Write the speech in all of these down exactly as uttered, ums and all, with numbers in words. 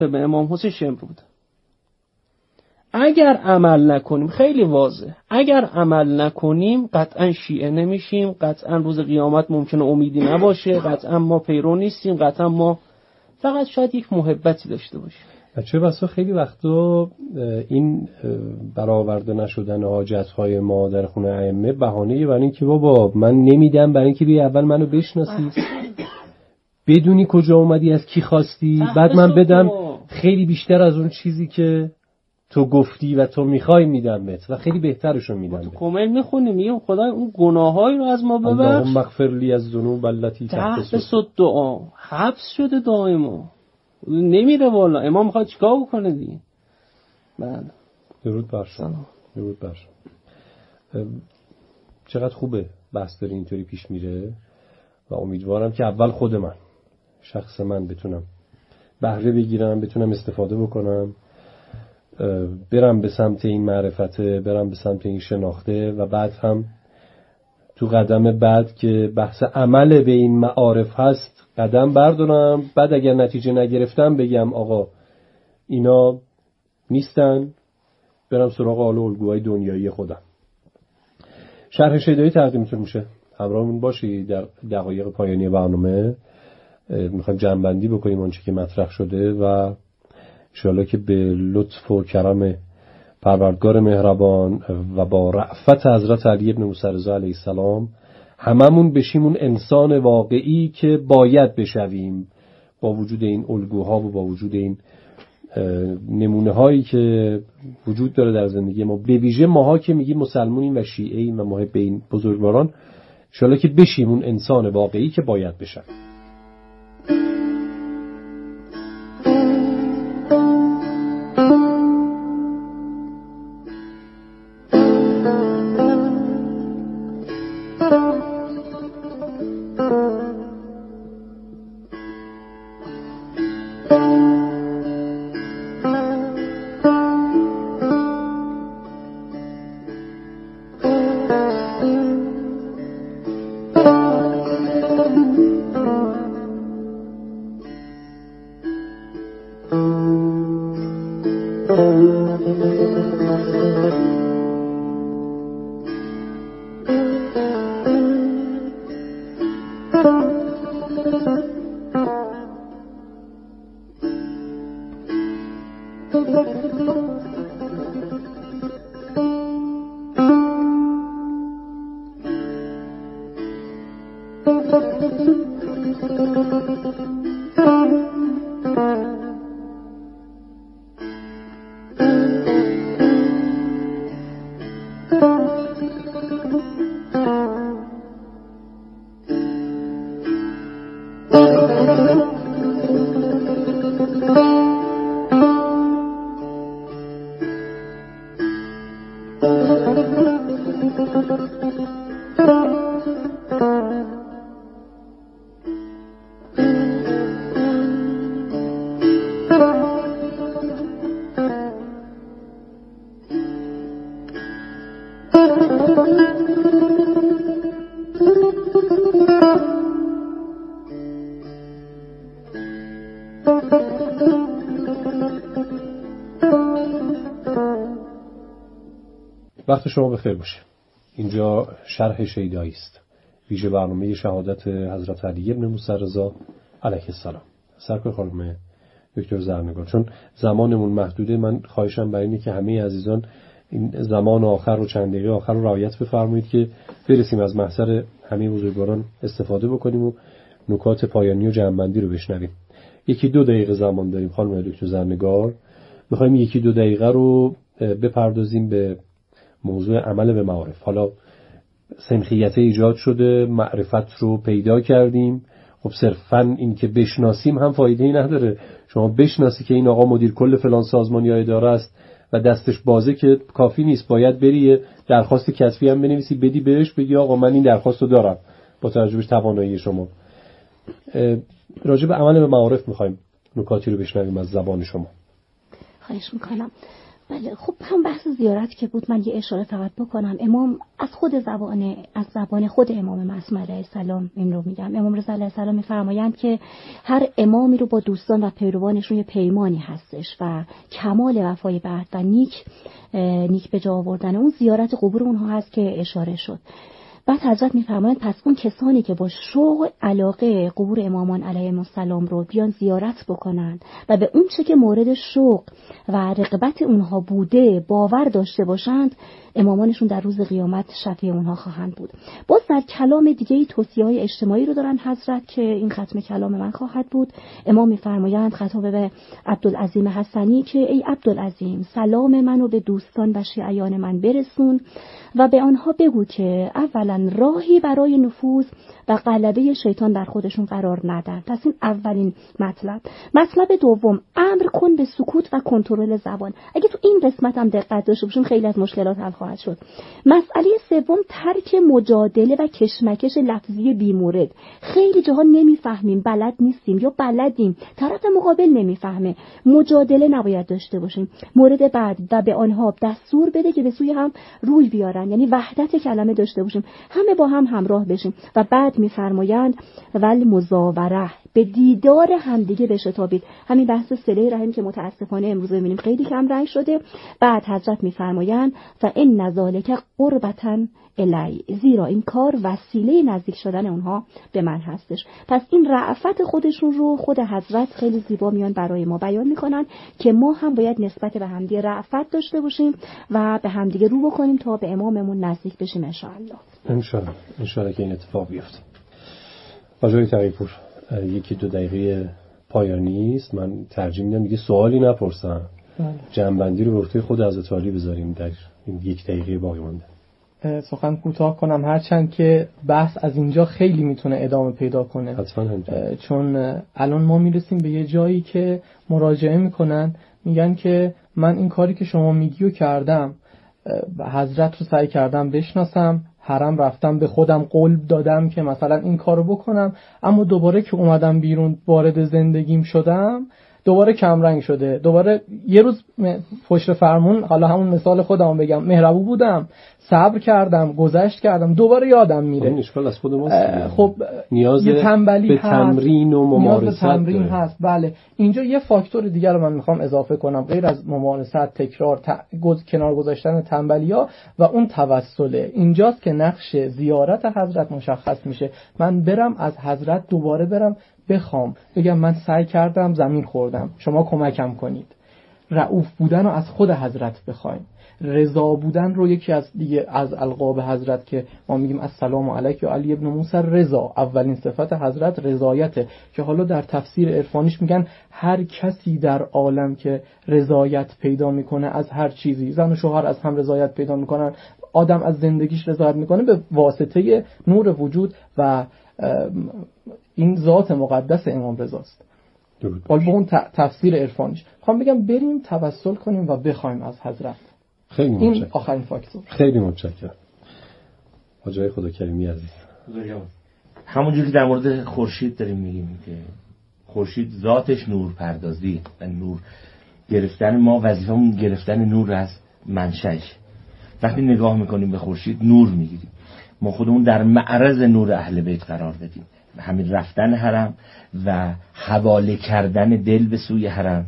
به امام حسین شمر بود. اگر عمل نکنیم، خیلی واضح، اگر عمل نکنیم قطعا شیعه نمیشیم، قطعا روز قیامت ممکنه امیدی نباشه، قطعا ما پیرو نیستیم، قطعا ما فقط شاید یک محبتی داشته باشیم. چه بسا خیلی وقتا این برآورده نشدن حاجت‌های ما در خونه ائمه بهانه‌ای برای اینکه بابا من نمیدم، برای اینکه بیا اول منو بشناسی، بدونی کجا اومدی، از کی خواستی، بعد من بدم خیلی بیشتر از اون چیزی که تو گفتی و تو میخوای میدم بهت و خیلی بهترشو میدم بهت. تو کامل میخونیم میگم خدای اون گناهایی رو از ما ببخش، اللهم اغفر لی الذنوب التي تحبس الدعا، حبس شده دعای ما نمیره والا. امام میخواد چیکار بکنه دیگه؟ بله درود بر شما. درود بر شما. چقدر خوبه بحث داره اینطوری پیش میره و امیدوارم که اول خود من شخص من بتونم بهره بگیرم، بتونم استفاده بکنم، برم به سمت این معرفته، برم به سمت این شناخته و بعد هم تو قدم بعد که بحث عمل به این معارف هست قدم بردارم. بعد اگر نتیجه نگرفتم بگم آقا اینا نیستن، برم سراغ آل الگوهای دنیایی خودم. شرح شیدایی تقدیمتون میشه، همراهمون باشی در دقایق پایانی برنامه. میخوایم جمع‌بندی بکنیم اونچه که مطرح شده و انشاءالله که به لطف و کرم پروردگار مهربان و با رأفت حضرت علی ابن موسی رضا علیه السلام هممون بشیم اون انسان واقعی که باید بشویم، با وجود این الگوها و با وجود این نمونه هایی که وجود داره در زندگی ما، به ویژه ماها که میگیم مسلمونیم و شیعه‌ایم و محب این بزرگواران، انشاءالله که بشیم اون انسان واقعی که باید بشویم. وقت شما بخیر باشه. اینجا شرح شیدایی است، ویژه برنامه شهادت حضرت علی ابن موسی رضا علیه السلام. سرکار خانم دکتر زرنگار، چون زمانمون محدوده، من خواهشم برای اینه که همه عزیزان این زمان آخر و چند دقیقه آخر رو رعایت بفرمایید که برسیم از محضر همه بزرگواران استفاده بکنیم و نکات پایانی و جمع‌بندی رو بشنویم. یکی دو دقیقه زمان داریم خانم دکتر زرنگار، می‌خوایم یکی دو دقیقه رو بپردازیم به موضوع عمل به معارف. حالا سمخیت ایجاد شده، معرفت رو پیدا کردیم، خب صرفاً این که بشناسیم هم فایده‌ای نداره. شما بشناسی که این آقا مدیر کل فلان سازمان یا اداره است و دستش بازه که کافی نیست، باید بری درخواست کتبی هم بنویسی بدی بهش، بگی آقا من این درخواست رو دارم با توجه به توانایی شما. راجع به عمل به معارف می‌خوایم نکاتی رو بشنویم از زبان شما. خواهش میکنم. بله خب هم بحث زیارت که بود، من یه اشاره فقط بکنم. امام از خود زبان از زبان خود امام معصوم علیه السلام این رو میگم. امام رضا علیه السلام میفرمایند که هر امامی رو با دوستان و پیروانش روی پیمانی هستش و کمال وفای به عهد و نیک نیک به جا آوردن اون زیارت قبور اونها هست که اشاره شد. بعد حضرت میفرمایند پس اون کسانی که با شوق علاقه قبور امامان علیهم السلام رو بیان زیارت بکنند و به اون چه که مورد شوق و رغبت اونها بوده باور داشته باشند، امامانشون در روز قیامت شفیع اونها خواهند بود. باز در کلام دیگه توصیه‌های اجتماعی رو دارن حضرت که این ختم کلام من خواهد بود. امام میفرمایند خطاب به عبدالعظیم حسنی که ای عبدالعظیم، سلام منو به دوستان و شیعیان من برسون و به آنها بگو که اولا راهی برای نفوذ و غلبه شیطان در خودشون قرار ندن. پس این اولین مطلب. مطلب دوم، امر کن به سکوت و کنترل زبان. اگه تو این قسمت هم دقت داشته باشیم خیلی از مشکلات حل خواهد شد. مسئله سوم، ترک مجادله و کشمکش لفظی بی‌مورد. خیلی جاها نمیفهمیم، بلد نیستیم یا بلدیم، طرف مقابل نمیفهمه. مجادله نباید داشته باشیم. مورد بعد، و به آنها دستور بده که به سوی هم روی بیارن، یعنی وحدت کلمه داشته باشیم، همه با هم همراه بشیم. و بعد میفرمایند ول مزاوره، به دیدار همدیگه بشتابید. همین بحث صله رحم که متاسفانه امروز ببینیم خیلی کم رنگ شده. بعد حضرت میفرمایند فإن ذلک قربة الی، زیرا این کار وسیله نزدیک شدن اونها به من هستش. پس این رأفت خودشون رو خود حضرت خیلی زیبا میان برای ما بیان میکنن که ما هم باید نسبت به همدیگه رأفت داشته باشیم و به همدیگه رو بکنیم تا به اماممون نزدیک بشیم ان شاء الله. ان شاء الله ان شاء الله که این اتفاق بیفته. آقای تقی‌پور، یکی دو دقیقه پایانی است، من ترجیح میدم دیگه سوالی نپرسم، جنبندی رو به عهده خود حضرت علی بذاریم در این یک دقیقه باقی مونده. سخن کوتاه کنم، هرچند که بحث از اینجا خیلی میتونه ادامه پیدا کنه، حتما همینطور. چون الان ما میرسیم به یه جایی که مراجعه میکنن میگن که من این کاری که شما میگیو کردم، حضرت رو سعی کردم بشناسم، حرم رفتم به خودم قول دادم که مثلا این کارو بکنم، اما دوباره که اومدم بیرون وارد زندگیم شدم دوباره کمرنگ شده. دوباره یه روز پشت فرمون، حالا همون مثال خودم بگم، مهربون بودم، صبر کردم، گذشت کردم، دوباره یادم میره. این اشکال از خود ماست. خب نیاز به تمرین و ممارست تمرین هست. بله اینجا یه فاکتور دیگر رو من میخوام اضافه کنم غیر از ممارست، تکرار، ت... گز... کنار گذاشتن تنبلیا و اون توسله. اینجاست که نقش زیارت حضرت مشخص میشه. من برم از حضرت دوباره برم بخوام بگم من سعی کردم، زمین خوردم، شما کمکم کنید. رؤوف بودن رو از خود حضرت بخوایم. رضا بودن رو یکی از دیگه از القاب حضرت که ما میگیم السلام علیک یا علی ابن موسی رضا، اولین صفت حضرت رضایته، که حالا در تفسیر عرفانیش میگن هر کسی در عالم که رضایت پیدا میکنه از هر چیزی، زن و شوهر از هم رضایت پیدا میکنن، آدم از زندگیش رضایت میکنه به واسطه نور وجود و این ذات مقدس امام رضاست. حالا به اون تفسیر عرفانیش میخوام بگم بریم توسل کنیم و بخوایم از حضرت. خیلی این متشکرم. آخرین فاکتور. خیلی متشکرم. حاجی خدا کریمی عزیز. همونجوری که در مورد خورشید داریم میگیم که خورشید ذاتش نور پردازی و نور گرفتن، ما وظیفمون گرفتن نور از منشأش. وقتی نگاه میکنیم به خورشید نور میگیریم. ما خودمون در معرض نور اهل بیت قرار بدیم. همین رفتن حرم و حواله کردن دل به سوی حرم،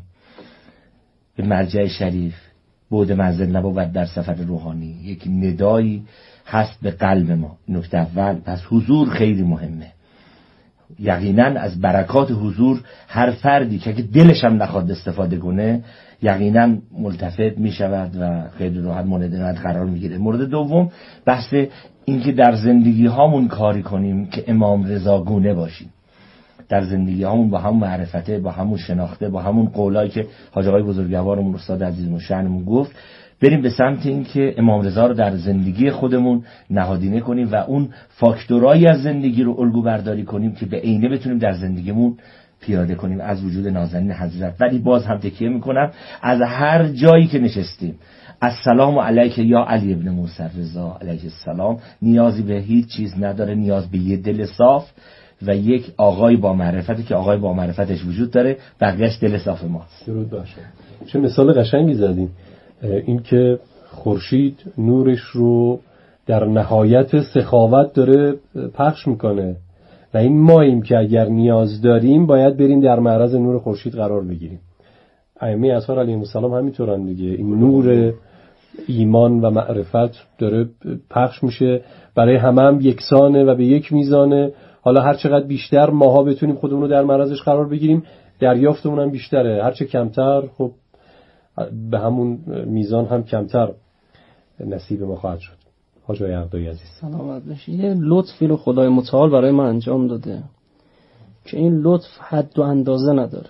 به مرجع شریف، بود منزل نبود در سفر روحانی، یک ندایی هست به قلب ما. نکته اول، پس حضور خیلی مهمه. یقینا از برکات حضور هر فردی که دلش هم نخواد استفاده کنه یقینا ملتفت می شود و خیلی راحت مورد عنایت قرار می گیره. مورد دوم، بحث اینکه در زندگی هامون کاری کنیم که امام رضا گونه باشیم. در زندگی هامون با همون معرفته، با همون شناخته، با همون قولایی که حاج آقای بزرگوارمون استاد عزیزمون شأنمون گفت، بریم به سمت این که امام رضا رو در زندگی خودمون نهادینه کنیم و اون فاکتورایی از زندگی رو الگو برداری کنیم که به عینه بتونیم در زندگیمون پیاده کنیم از وجود نازنین حضرت. ولی باز هم تکیه میکنم از هر جایی که نشستیم، السلام علیک یا علی ابن موسی رضا علیه السلام، نیازی به هیچ چیز نداره، نیاز به یه دل صاف و یک آقای با معرفتی که آقای با معرفتش وجود داره، بقیه‌اش دل صاف ماست. درود بر شما. چه مثال قشنگی زدین. اینکه خورشید نورش رو در نهایت سخاوت داره پخش میکنه و این ماییم که اگر نیاز داریم باید بریم در معرض نور خورشید قرار بگیریم. ائمه اطهار علیهم السلام همینطورن دیگه. این نور ایمان و معرفت داره پخش میشه برای همه هم یکسانه و به یک میزانه. حالا هر چقدر بیشتر ماها بتونیم خودمون رو در معرضش قرار بگیریم دریافتمون هم بیشتره، هر چه کمتر خب به همون میزان هم کمتر نصیب ما خواهد شد. حاج آقای عقدایی عزیز سلامت باشید. یه لطفی رو خدای متعال برای من انجام داده که این لطف حد و اندازه نداره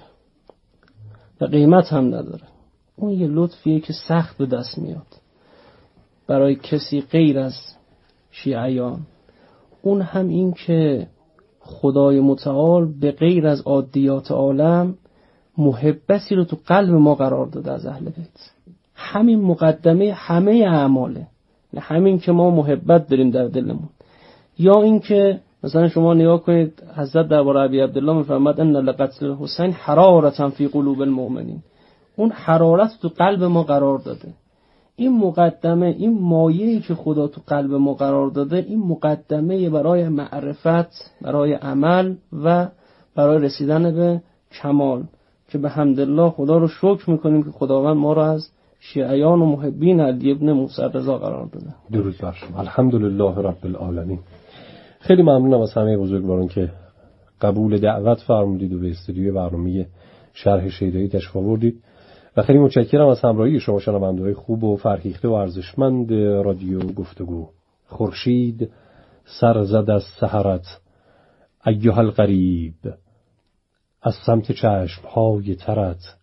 و قیمت هم نداره. اون یه لطفیه که سخت به دست میاد برای کسی غیر از شیعیان. اون هم این که خدای متعال به غیر از عادیات عالم محبتی رو تو قلب ما قرار داده از اهل بیت. همین مقدمه همه اعماله، همین که ما محبت داریم در دلمون. یا این که مثلا شما نگاه کنید حضرت درباره ابی عبدالله میفرماد ان لقتل حسین حرارة فی قلوب المؤمنین. اون حرارت تو قلب ما قرار داده. این مقدمه، این مایه‌ای که خدا تو قلب ما قرار داده، این مقدمه برای معرفت، برای عمل و برای رسیدن به کمال که به حمدالله خدا رو شکر میکنیم که خداوند ما رو از شیعیان و محبین علی ابن موسی رضا قرار داده. درود بر شما. الحمدلله رب العالمین. خیلی ممنونم از همه بزرگواران که قبول دعوت فرمودید و به استودیو برنامه شرح شیدایی تشریف آوردید و خیلی متشکرم از همراهی شما شنونده‌های خوب و فرهیخته و ارزشمند رادیو گفتگو. خورشید سر زد از سحرت ایها الغریب، از سمت چشم‌های ترت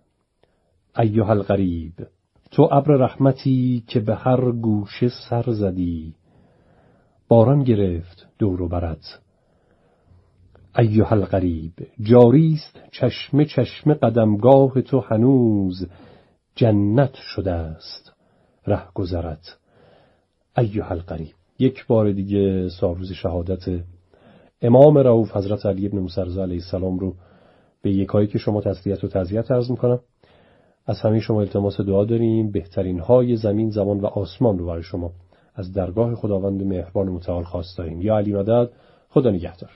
ایها الغریب. تو ابر رحمتی که به هر گوشه سر زدی، باران گرفت دور و برت ایها الغریب. جاریست چشم چشم قدمگاه تو، هنوز جنت شده است ره گذرت ایها الغریب. یک بار دیگه سالروز شهادت امام رؤوف حضرت علی ابن موسی رضا علیه السلام رو به یکایی که شما تسلیت و تعزیت عرض میکنم. از همه شما التماس دعا داریم بهترین های زمین زمان و آسمان رو برای شما از درگاه خداوند مهربان متعال خواست داریم. یا علی مدد. خدا نگهدار.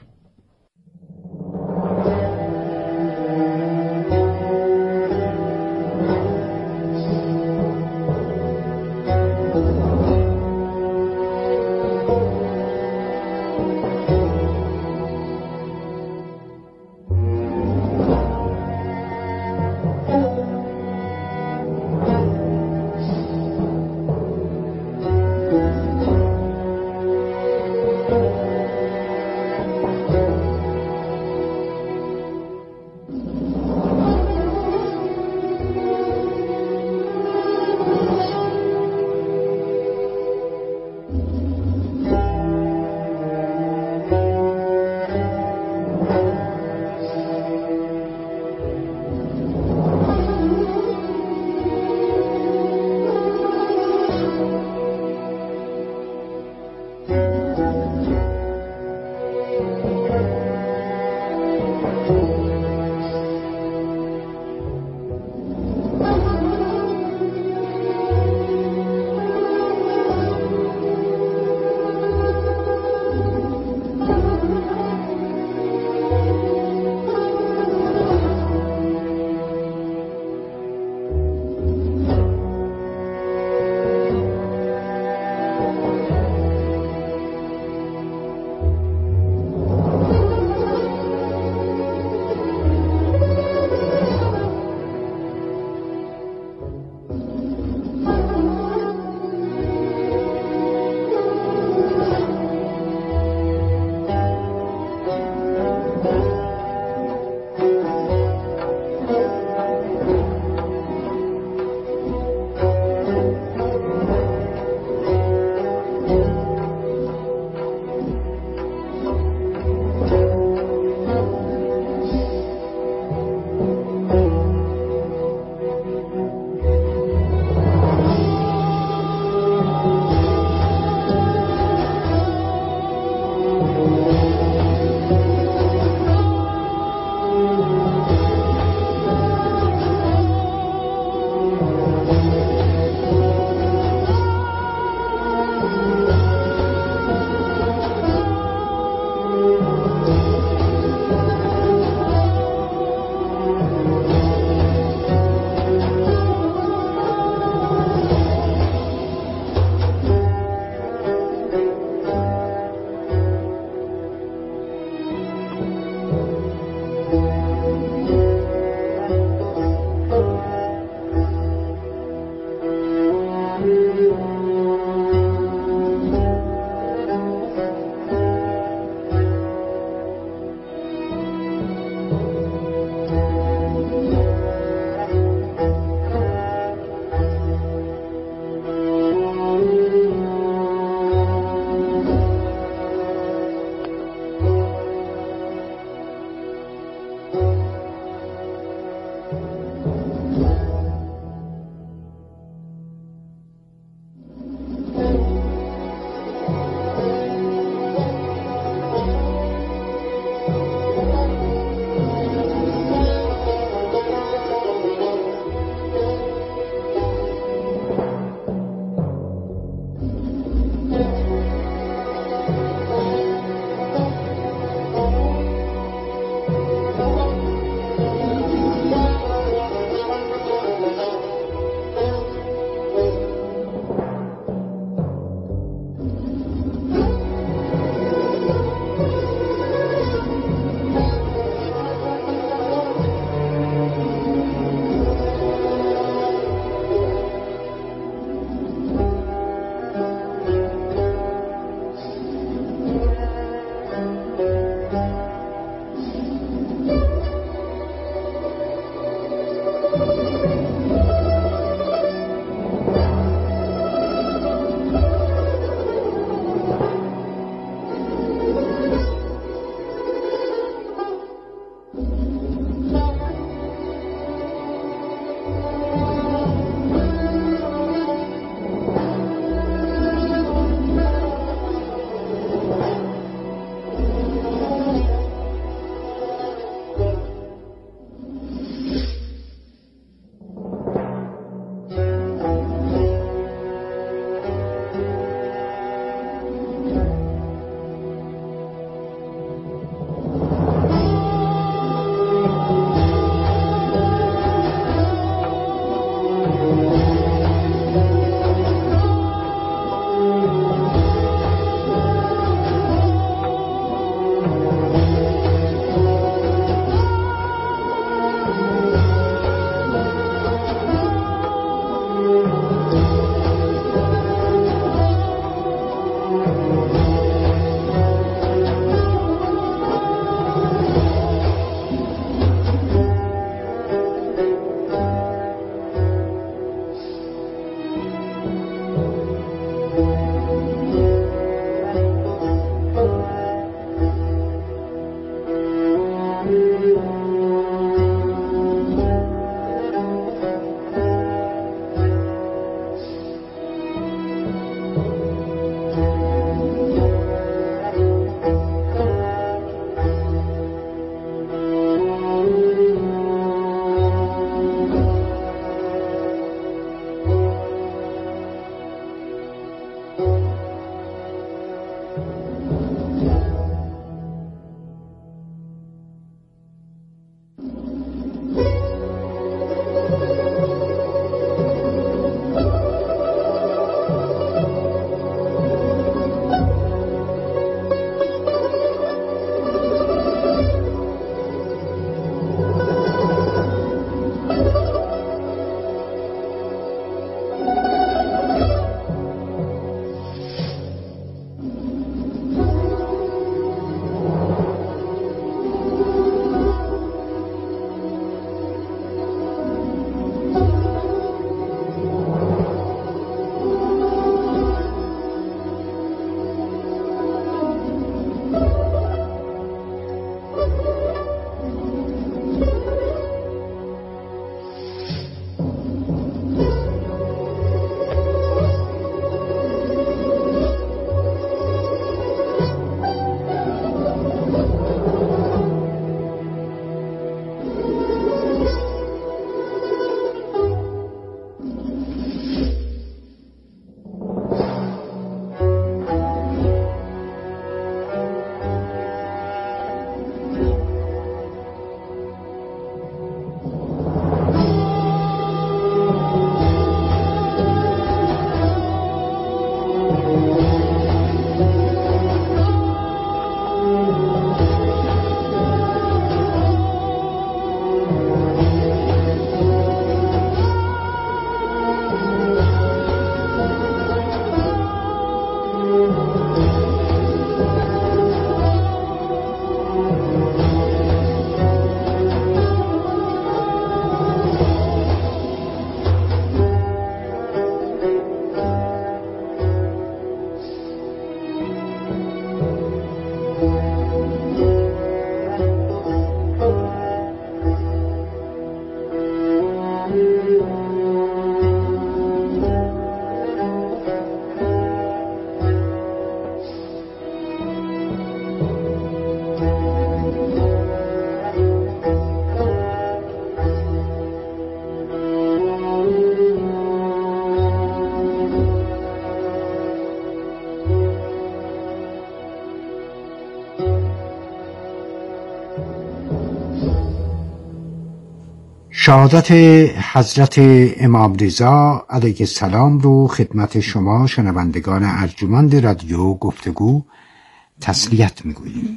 شهادت حضرت امام رضا علیه السلام رو خدمت شما شنوندگان ارجمند رادیو گفتگو تسلیت میگوییم.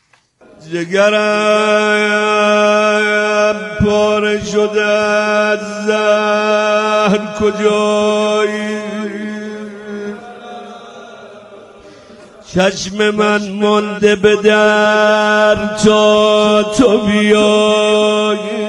جگرم پاره شده از زهر کجایی، چشم من مانده به در تا تو بیایی.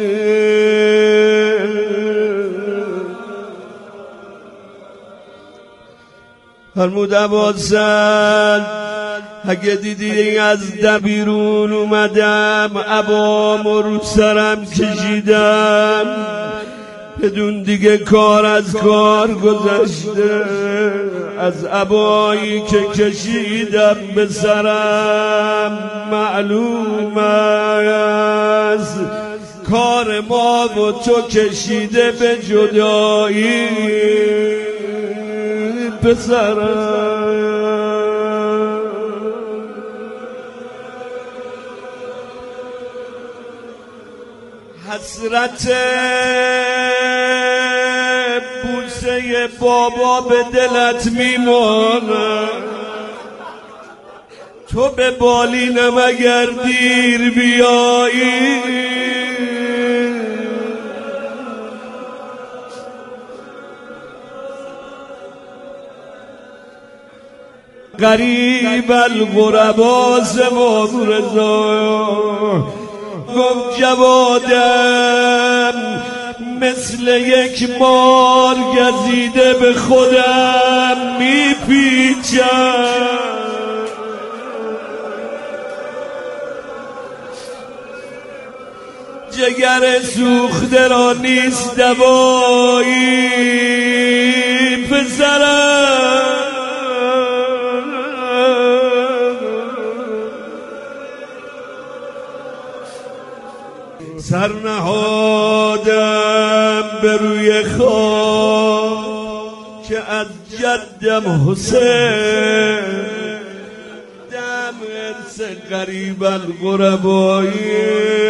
فرمود عباسن اگه دیدی از در بیرون اومدم عبامو رو سرم کشیدم، بدون دیگه کار از کار گذشته، از عبایی که کشیدم به سرم معلوم است کار ما و تو کشیده به جدایی پسرم. حسرت بوسه بابا به دلت میمانه، تو به بالینم اگر دیر بیایی، غریب الغربا زمام رضا گفت جوادم مثل یک مار گزیده به خودم میپیچم، جگر سوخته را نیست دوایی پسرم. سر نهادم به روی خاک که از جدم حسین دم ارث غریب الغربایی.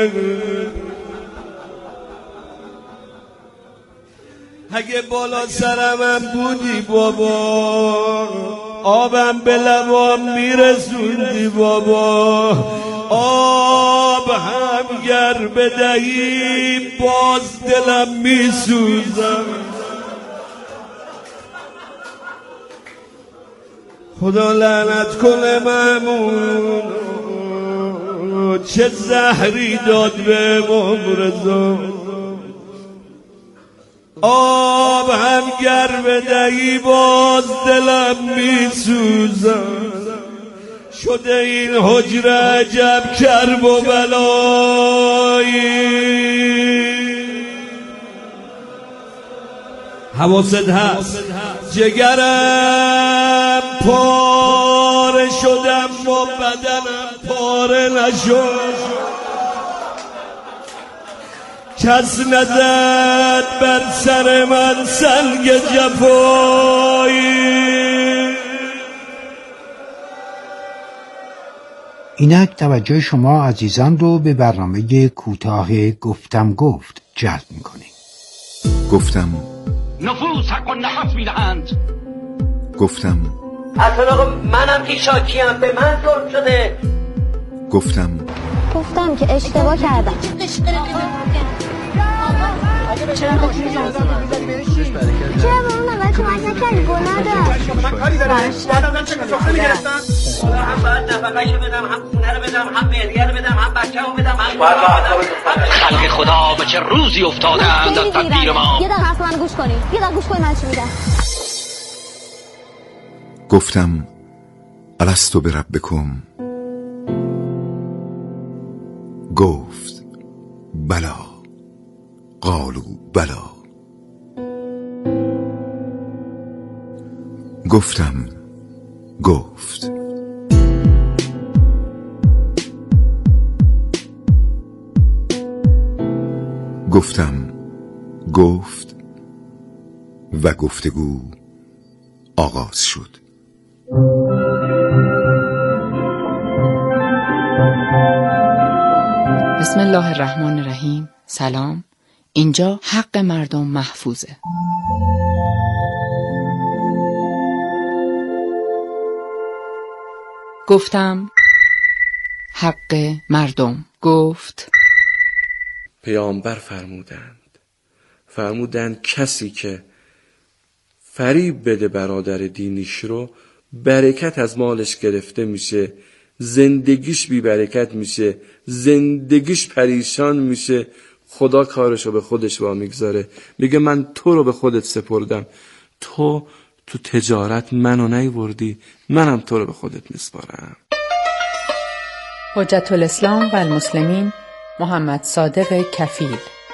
اگه بالا سرمم بودی بابا آبم به لبام میرسوندی بابا، آب هم گر بدهی باز دلم میسوزم. خدا لعنت کنه مأمون چه زهری داد به امام رضا، آب هم گر بدهی باز دلم میسوزم. شده این حجره عجب کرب و بلایی. حواست هست جگرم پاره شدم و بدنم پاره نشد، کس نزد بر سر من سنگ جفایی. اینک توجه شما عزیزان رو به برنامه کوتاه گفتم گفت جلب می‌کنیم. گفتم نفوس حق و نفس میدهند. گفتم اصلا منم که شاکیم، به من ظلم شده. گفتم گفتم که اشتباه کردم. چرا به اون اول کمک نکردی؟ گناه داشت. من کاری دارم. بعدم چه سفره میگرفتن؟ هم باید نفقهشو بدم، هم خونه رو بدم، هم مهریه رو بدم، هم بچه‌مو بدم، هم خلق خدا به چه روزی افتادند از تدبیر ما. یه دقیقه حرف منو گوش کنید. یه دقیقه گوش کنید من چی میگم. گفتم الستو بربکم، گفت بلا، قالوا بلا. گفتم گفت گفتم گفت و گفتگو آغاز شد. بسم الله الرحمن الرحیم. سلام، اینجا حق مردم محفوظه. گفتم حق مردم. گفت پیامبر فرمودند فرمودند کسی که فریب بده برادر دینیش رو، برکت از مالش گرفته میشه، زندگیش بی برکت میشه، زندگیش پریشان میشه، خدا کارشو به خودش وا میگذاره. میگه من تو رو به خودت سپردم، تو تو تجارت منو نیوردی، منم تو رو به خودت میسپارم. حجت الاسلام و المسلمین محمد صادق کفیل.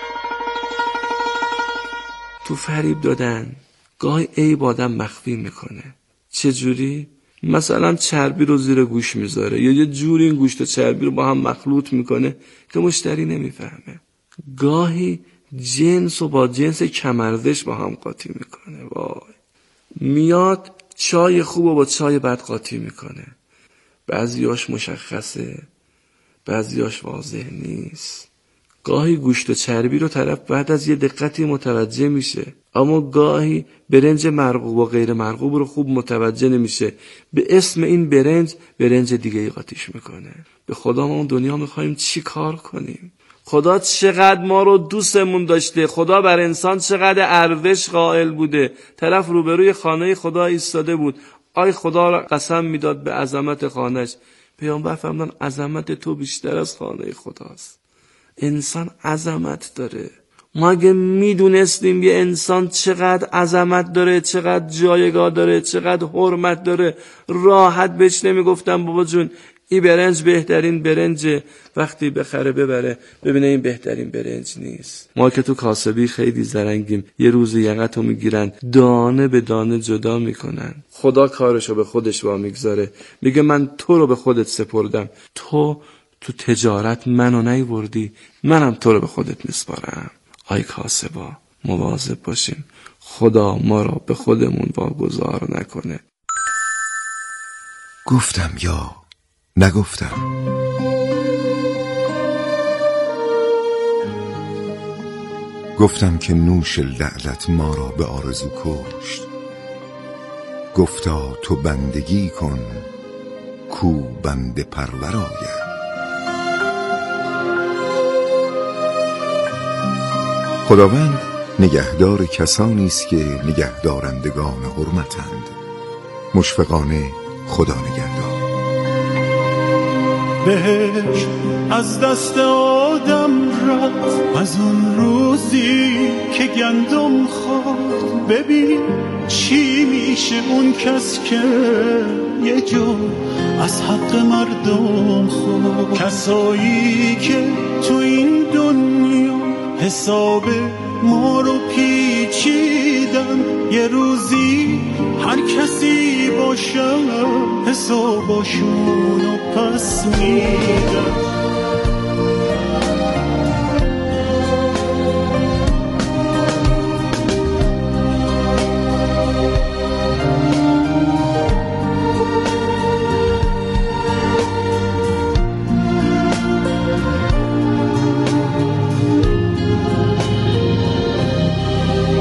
تو فریب دادن گاهی عیب آدم مخفی میکنه. چجوری؟ مثلا چربی رو زیر گوش میذاره یا یه جوری این گوشت و چربی رو با هم مخلوط میکنه که مشتری نمیفهمه. گاهی جنس و با جنس کمرزش با هم قاطی میکنه. وای. میاد چای خوب و با چای بد قاطی میکنه. بعضیاش مشخصه، بعضیاش واضح نیست. گاهی گوشت و چربی رو طرف بعد از یه دقتی متوجه میشه، اما گاهی برنج مرغوب و غیر مرغوب رو خوب متوجه نمیشه، به اسم این برنج برنج دیگه ای قاطیش میکنه. به خدا ما اون دنیا میخوایم چی کار کنیم؟ خدا چقدر ما رو دوستمون داشته، خدا بر انسان چقدر ارزش قائل بوده. طرف روبروی خانه خدا ایستاده بود، آی خدا را قسم میداد به عظمت خانهش. پیامبر فرمودن عظمت تو بیشتر از خانه خداست. انسان عظمت داره. ما اگه میدونستیم یه انسان چقدر عظمت داره، چقدر جایگاه داره، چقدر حرمت داره، راحت بهش نمیگفتم بابا جون این برنج بهترین برنجه، وقتی بخره ببره ببینه این بهترین برنج نیست. ما که تو کاسبی خیلی زرنگیم، یه روز یقتو میگیرن دانه به دانه جدا میکنن. خدا کارشو به خودش وا میگذاره. میگه من تو رو به خودت سپردم، تو تو تجارت منو نیوردی، منم تو رو به خودت میسپارم. آی کاسبا مواظب باشیم، خدا ما را به خودمون واگذار نکنه. گفتم یا نگفتم؟ گفتم که نوش لعلت ما را به آرزو کشت. گفتا تو بندگی کن کو بنده پرور آید. خداوند نگهدار کسانی است که نگهدارندگان حرمتند. مشفقانه خدا نگهدار. بهش از دست آدم رفت از اون روزی که گندم خورد. ببین چی میشه اون کس که یه جو از حق مردم خورد. کسایی که تو این دنیا حساب ما رو پیچیدن، یه روزی هر کسی باشه حساباشون رو پس میدن.